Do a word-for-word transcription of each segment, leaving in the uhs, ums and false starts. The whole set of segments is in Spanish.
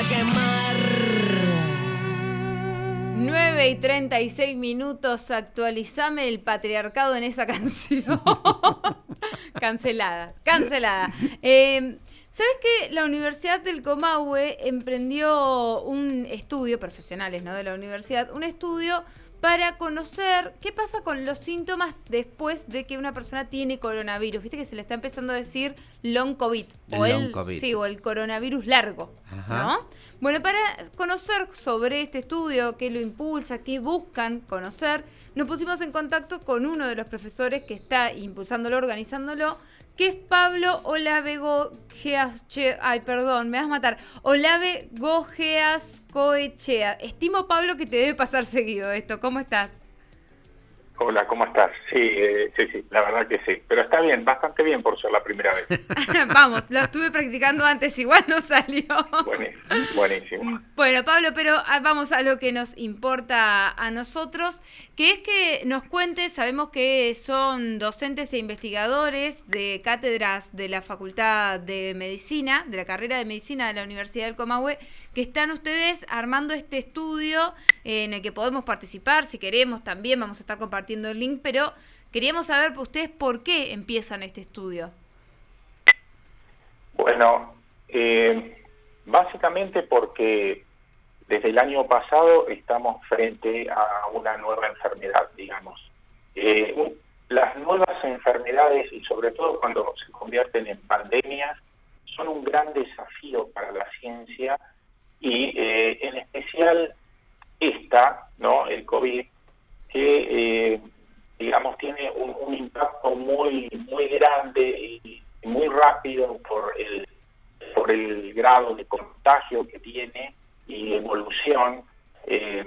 nueve y treinta y seis minutos, actualizame el patriarcado en esa canción. Cancelada, cancelada. Eh, ¿Sabes que la Universidad del Comahue emprendió un estudio, profesionales, ¿no?, de la universidad, un estudio para conocer qué pasa con los síntomas después de que una persona tiene coronavirus? Viste que se le está empezando a decir long COVID, el o long el, COVID. sí, o el coronavirus largo, ajá, ¿no? Bueno, para conocer sobre este estudio, qué lo impulsa, qué buscan conocer, nos pusimos en contacto con uno de los profesores que está impulsándolo, organizándolo, que es Pablo Olave Gojeascoechea. Ay, perdón, me vas a matar. Olave Gojeascoechea. Estimo, Pablo, que te debe pasar seguido esto. ¿Cómo estás? Hola, ¿cómo estás? Sí, eh, sí, sí, la verdad que sí. Pero está bien, bastante bien por ser la primera vez. Vamos, lo estuve practicando antes, igual no salió. Buenísimo, buenísimo. Bueno, Pablo, pero vamos a lo que nos importa a nosotros, que es que nos cuentes, sabemos que son docentes e investigadores de cátedras de la Facultad de Medicina, de la carrera de Medicina de la Universidad del Comahue, que están ustedes armando este estudio en el que podemos participar, si queremos también, vamos a estar compartiendo el link, pero queríamos saber ustedes por qué empiezan este estudio. Bueno, eh, básicamente porque desde el año pasado estamos frente a una nueva enfermedad, digamos. Eh, un, las nuevas enfermedades, y sobre todo cuando se convierten en pandemias, son un gran desafío para la ciencia, y eh, en especial esta, ¿no?, el COVID, que eh, digamos tiene un, un impacto muy muy grande y muy rápido por el por el grado de contagio que tiene y evolución eh,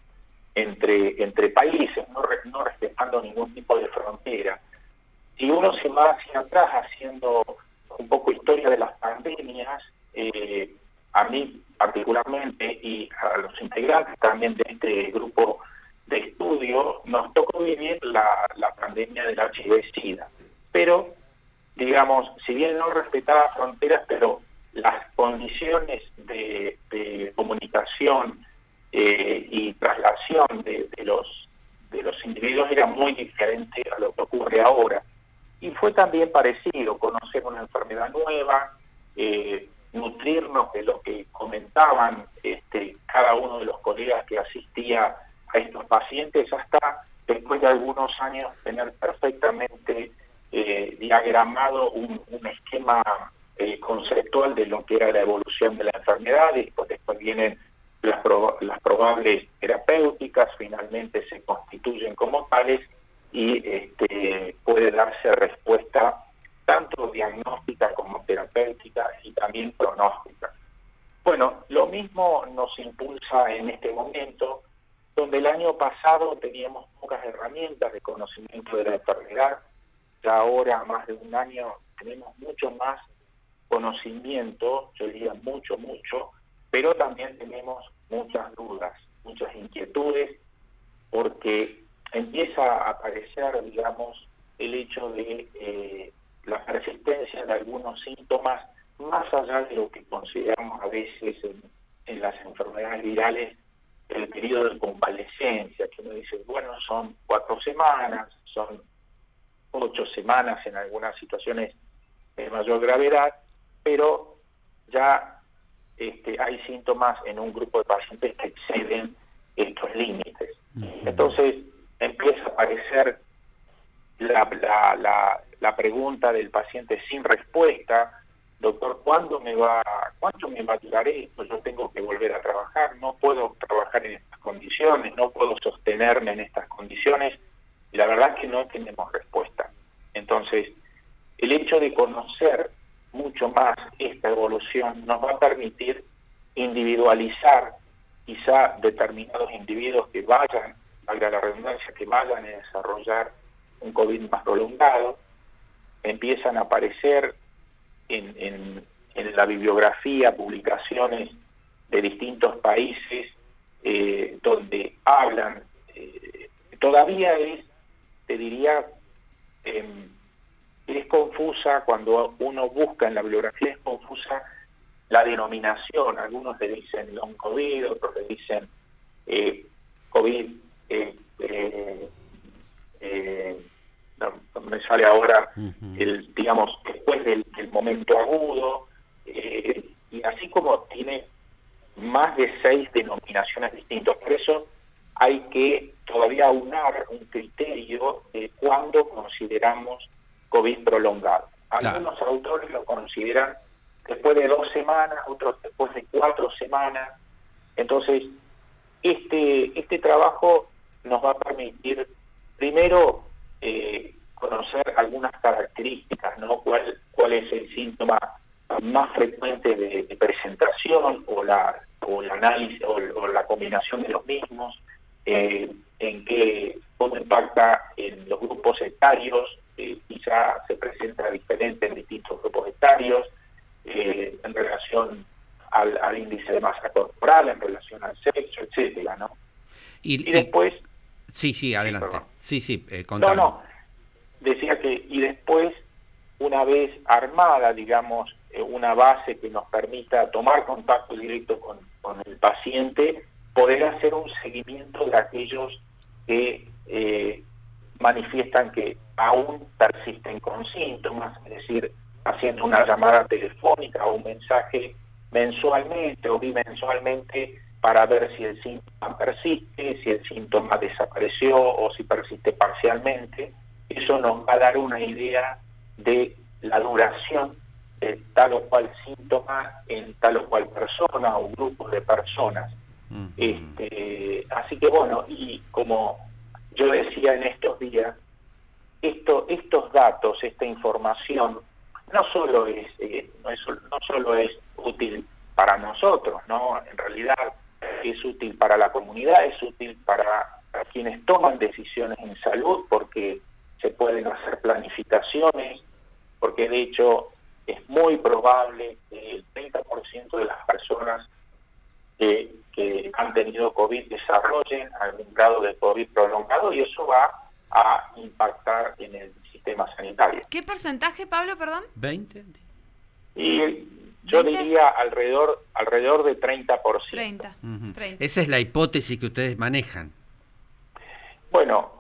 entre entre países, no, no respetando ningún tipo de frontera. Si uno se va hacia atrás haciendo un poco historia de las pandemias, eh, a mí particularmente y a los integrantes también de este grupo de estudio, nos tocó vivir la, la pandemia del H I V-Sida. Pero, digamos, si bien no respetaba fronteras, pero las condiciones de, de comunicación eh, y traslación de, de, los, de los individuos eran muy diferentes a lo que ocurre ahora. Y fue también parecido, conocer una enfermedad nueva, eh, nutrirnos de lo que comentaban este, cada uno de los colegas que asistía a estos pacientes, hasta después de algunos años tener perfectamente eh, diagramado un, un esquema eh, conceptual de lo que era la evolución de la enfermedad, y después, después vienen las, prob las probables terapéuticas, finalmente se constituyen como tales, y este, puede darse respuesta tanto diagnóstica como terapéutica y también pronóstica. Bueno, lo mismo nos impulsa en este momento, donde el año pasado teníamos pocas herramientas de conocimiento de la enfermedad. Ya ahora, más de un año, tenemos mucho más conocimiento, yo diría mucho, mucho, pero también tenemos muchas dudas, muchas inquietudes, porque empieza a aparecer, digamos, el hecho de eh, la persistencia de algunos síntomas, más allá de lo que consideramos a veces en, en las enfermedades virales, el periodo de convalescencia, que uno dice, bueno, son cuatro semanas, son ocho semanas en algunas situaciones de mayor gravedad, pero ya este, hay síntomas en un grupo de pacientes que exceden estos límites. Entonces empieza a aparecer la, la, la, la pregunta del paciente sin respuesta: doctor, ¿cuándo me va, cuánto me va a durar esto? Yo tengo que volver a trabajar, no puedo trabajar en estas condiciones, no puedo sostenerme en estas condiciones, y la verdad es que no tenemos respuesta. Entonces, el hecho de conocer mucho más esta evolución nos va a permitir individualizar quizá determinados individuos que vayan, valga la redundancia, que vayan a desarrollar un COVID más prolongado. Empiezan a aparecer en, en, en la bibliografía publicaciones de distintos países eh, donde hablan, eh, todavía es, te diría, eh, es confusa, cuando uno busca en la bibliografía, es confusa la denominación, algunos le dicen long COVID, otros le dicen eh, COVID, eh, eh, eh, no, no me sale ahora, uh-huh. el, digamos, después del, del momento agudo, eh, y así como tiene más de seis denominaciones distintas. Por eso hay que todavía aunar un criterio de cuándo consideramos COVID prolongado. Algunos claro. autores lo consideran después de dos semanas, otros después de cuatro semanas. Entonces, este, este trabajo nos va a permitir, primero, eh, conocer algunas características, ¿no? ¿Cuál, cuál es el síntoma más frecuente de, de presentación o la, o el análisis o, o la combinación de los mismos, eh, en qué, cómo impacta en los grupos etarios, eh, quizá se presenta diferente en distintos grupos etarios, eh, en relación al, al índice de masa corporal, en relación al sexo, etcétera, ¿no? Y, y después... Sí, sí, adelante. Sí, sí, eh, no, no, decía que, y después, una vez armada, digamos, eh, una base que nos permita tomar contacto directo con, con el paciente, poder hacer un seguimiento de aquellos que eh, manifiestan que aún persisten con síntomas, es decir, haciendo una llamada telefónica o un mensaje mensualmente o bimensualmente para ver si el síntoma persiste, si el síntoma desapareció o si persiste parcialmente. Eso nos va a dar una idea de la duración de tal o cual síntoma en tal o cual persona o grupo de personas. Uh-huh. Este, así que bueno, y como yo decía en estos días, esto, estos datos, esta información, no solo es, eh, no es, no solo es útil para nosotros, ¿no? En realidad es útil para la comunidad, es útil para quienes toman decisiones en salud, porque se pueden hacer planificaciones, porque de hecho es muy probable que el treinta por ciento de las personas que, que han tenido COVID desarrollen algún grado de COVID prolongado, y eso va a impactar en el sistema sanitario. ¿Qué porcentaje, Pablo, perdón? veinte. Y yo ¿veinte? Diría alrededor alrededor de treinta por ciento. treinta. Uh-huh. treinta. Esa es la hipótesis que ustedes manejan. Bueno,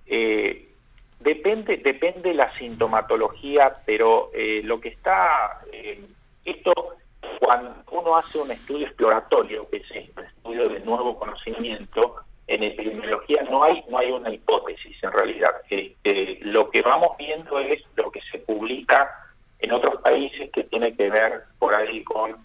eh, depende depende la sintomatología, pero eh, lo que está... Eh, esto, cuando uno hace un estudio exploratorio, que es un estudio de nuevo conocimiento, en epidemiología no hay no hay una hipótesis en realidad. Eh, eh, lo que vamos viendo es lo que se publica en otros países, que tiene que ver por ahí con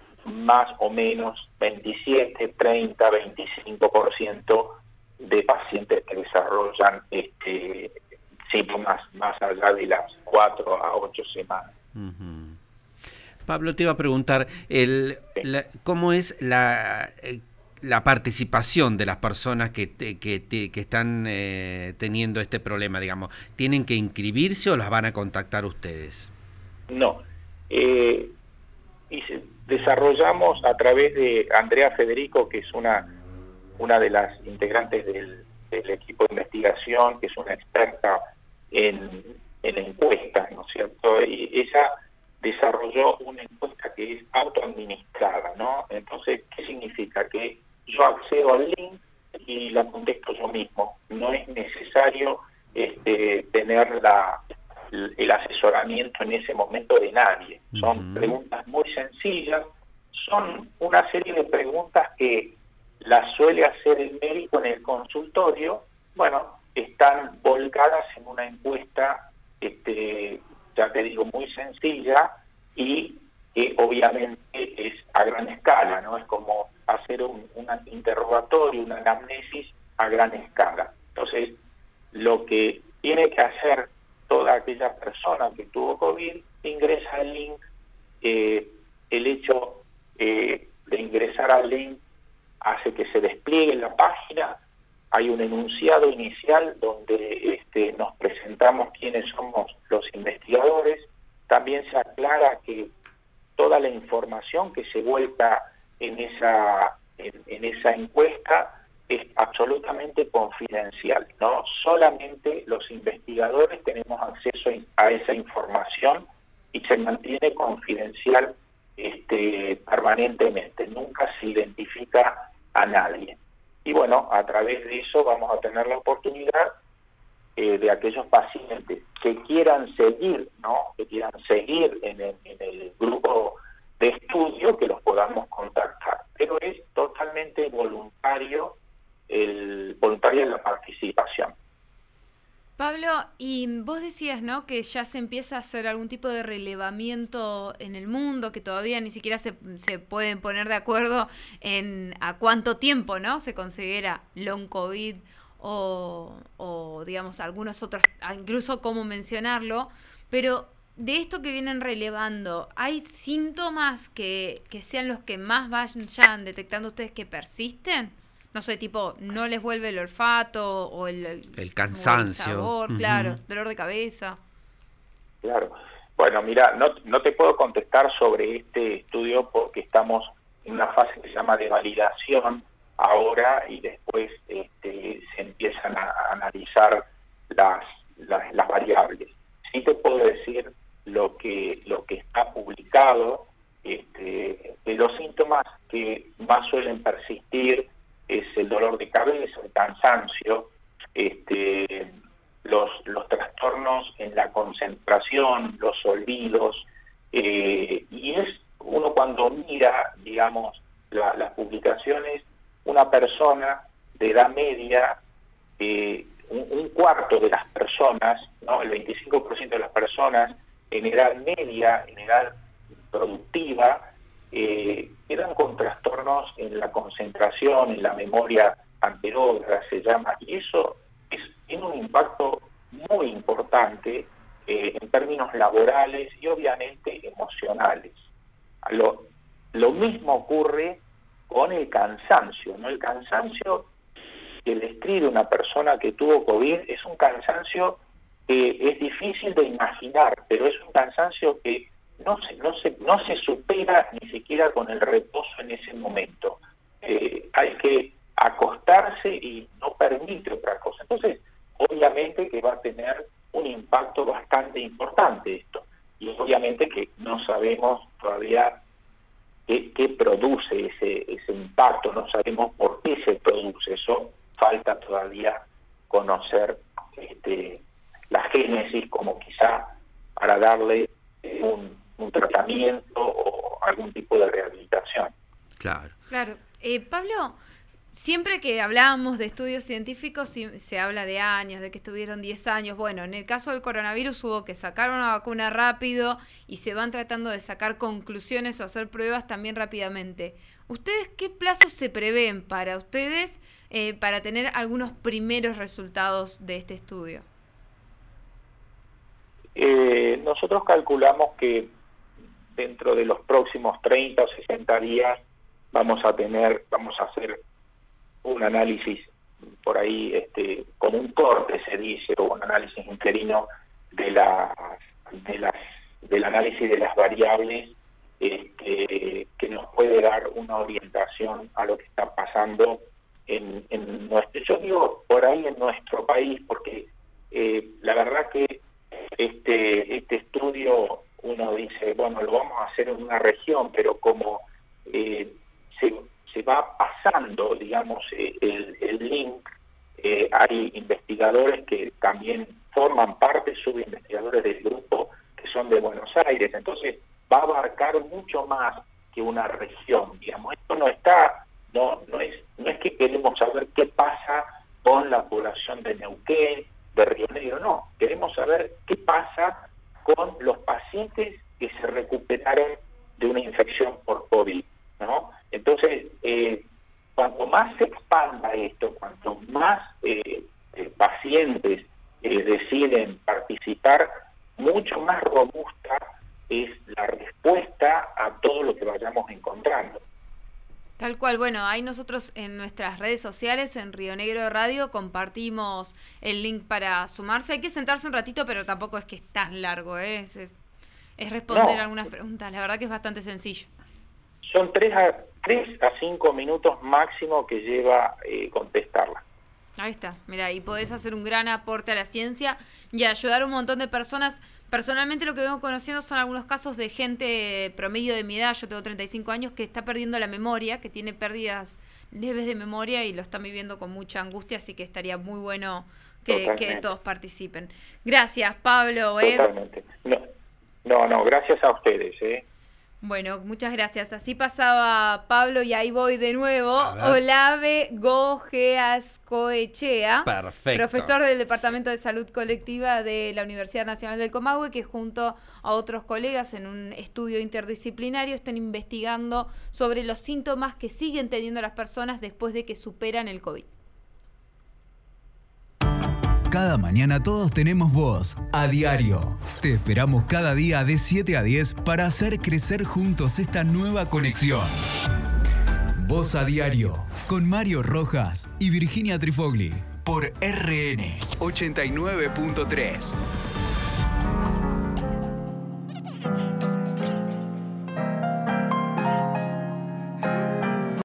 más o menos veintisiete, treinta, veinticinco por ciento de pacientes que desarrollan este, síntomas más allá de las cuatro a ocho semanas. Uh-huh. Pablo, te iba a preguntar, el, sí. la, ¿cómo es la... Eh, la participación de las personas que, te, que, te, que están eh, teniendo este problema, digamos? ¿Tienen que inscribirse o las van a contactar ustedes? No. Eh, y se, desarrollamos a través de Andrea Federico, que es una, una de las integrantes del, del equipo de investigación, que es una experta en, en encuestas, ¿no es cierto? Y ella desarrolló una encuesta que es autoadministrada, ¿no? Entonces, ¿qué significa? Que yo accedo al link y la contesto yo mismo. No es necesario este, tener la, el asesoramiento en ese momento de nadie. Son uh-huh. preguntas muy sencillas, son una serie de preguntas que las suele hacer el médico en el consultorio. Bueno, están volcadas en una encuesta, este, ya te digo, muy sencilla, y que obviamente es a gran escala, ¿no? Es como hacer un, un interrogatorio, una anamnesis a gran escala. Entonces, lo que tiene que hacer toda aquella persona que tuvo COVID, ingresa al link. Eh, el hecho eh, de ingresar al link hace que se despliegue la página. Hay un enunciado inicial donde este, nos presentamos quiénes somos los investigadores. También se aclara que toda la información que se vuelca en esa, en, en esa encuesta es absolutamente confidencial, ¿no? Solamente los investigadores tenemos acceso a esa información y se mantiene confidencial este, permanentemente, nunca se identifica a nadie. Y bueno, a través de eso vamos a tener la oportunidad eh, de aquellos pacientes que quieran seguir, ¿no? que quieran seguir en el, en el grupo de estudio, que los podamos contactar. Pero es totalmente voluntario, el, voluntaria la participación. Pablo, y vos decías, ¿no?, que ya se empieza a hacer algún tipo de relevamiento en el mundo, que todavía ni siquiera se, se pueden poner de acuerdo en a cuánto tiempo, ¿no?, se considera long COVID o, o digamos, algunos otros, incluso cómo mencionarlo, pero de esto que vienen relevando, ¿hay síntomas que, que sean los que más vayan detectando ustedes que persisten? No sé, tipo, no les vuelve el olfato o el, el, el cansancio, o el sabor, uh-huh. claro, dolor de cabeza. Claro. Bueno, mira, no, no te puedo contestar sobre este estudio porque estamos en una fase que se llama de validación ahora y después este, se empiezan a, a analizar las, las, las variables. Sí te puedo decir lo que, lo que está publicado, este, de los síntomas que más suelen persistir es el dolor de cabeza, el cansancio, este, los, los trastornos en la concentración, los olvidos, eh, y es uno cuando mira, digamos, la, las publicaciones, una persona de edad media, eh, un, un cuarto de las personas, ¿no? El veinticinco por ciento de las personas en edad media, en edad productiva, Eh, quedan con trastornos en la concentración, en la memoria anterógrada se llama, y eso es, tiene un impacto muy importante eh, en términos laborales y obviamente emocionales. Lo, lo mismo ocurre con el cansancio, ¿no? El cansancio que describe una persona que tuvo COVID es un cansancio que es difícil de imaginar, pero es un cansancio que No se, no, se, no se supera ni siquiera con el reposo en ese momento. Eh, hay que acostarse y no permite otra cosa. Entonces, obviamente que va a tener un impacto bastante importante esto. Y obviamente que no sabemos todavía qué, qué produce ese, ese impacto, no sabemos por qué se produce. Eso falta todavía conocer este, la génesis, como quizá para darle un un tratamiento o algún tipo de rehabilitación. Claro. Claro. Eh, Pablo, siempre que hablábamos de estudios científicos se habla de años, de que estuvieron diez años. Bueno, en el caso del coronavirus hubo que sacar una vacuna rápido y se van tratando de sacar conclusiones o hacer pruebas también rápidamente. ¿Ustedes qué plazos se prevén para ustedes eh, para tener algunos primeros resultados de este estudio? Eh, nosotros calculamos que dentro de los próximos treinta o sesenta días vamos a tener, vamos a hacer un análisis por ahí, este, con un corte se dice, o un análisis interino de las, de las, del análisis de las variables, este, que nos puede dar una orientación a lo que está pasando en, en nuestro, yo digo por ahí en nuestro país, porque eh, la verdad que este, este estudio uno dice, bueno, lo vamos a hacer en una región, pero como eh, se, se va pasando, digamos, eh, el, el link, eh, hay investigadores que también forman parte, subinvestigadores del grupo, que son de Buenos Aires, entonces va a abarcar mucho más que una región, digamos. Esto no está, no, no es, no es que queremos saber qué pasa con la población de Neuquén, de Río Negro, no, queremos saber qué pasa con los pacientes que se recuperaron de una infección por COVID, ¿no? Entonces, eh, cuanto más se expanda esto, cuanto más eh, eh, pacientes eh, deciden participar, mucho más robusta es la respuesta a todo lo que vayamos encontrando. Tal cual, bueno, ahí nosotros en nuestras redes sociales, en Río Negro Radio, compartimos el link para sumarse. Hay que sentarse un ratito, pero tampoco es que es tan largo, ¿eh? es, es, es responder no, algunas preguntas. La verdad que es bastante sencillo. Son tres a, tres a cinco minutos máximo que lleva eh, contestarla. Ahí está, mira, y podés hacer un gran aporte a la ciencia y ayudar a un montón de personas. Personalmente lo que vengo conociendo son algunos casos de gente promedio de mi edad, yo tengo treinta y cinco años, que está perdiendo la memoria, que tiene pérdidas leves de memoria y lo están viviendo con mucha angustia, así que estaría muy bueno que, que todos participen. Gracias, Pablo. ¿eh? Totalmente. No, no, no, gracias a ustedes. ¿eh? Bueno, muchas gracias. Así pasaba Pablo y ahí voy de nuevo. Olave Gojeascoechea, Perfecto. Profesor del Departamento de Salud Colectiva de la Universidad Nacional del Comahue, que junto a otros colegas en un estudio interdisciplinario están investigando sobre los síntomas que siguen teniendo las personas después de que superan el COVID. Cada mañana todos tenemos voz, a diario. Te esperamos cada día de siete a diez para hacer crecer juntos esta nueva conexión. Voz a diario, con Mario Rojas y Virginia Trifogli, por R N ochenta y nueve punto tres.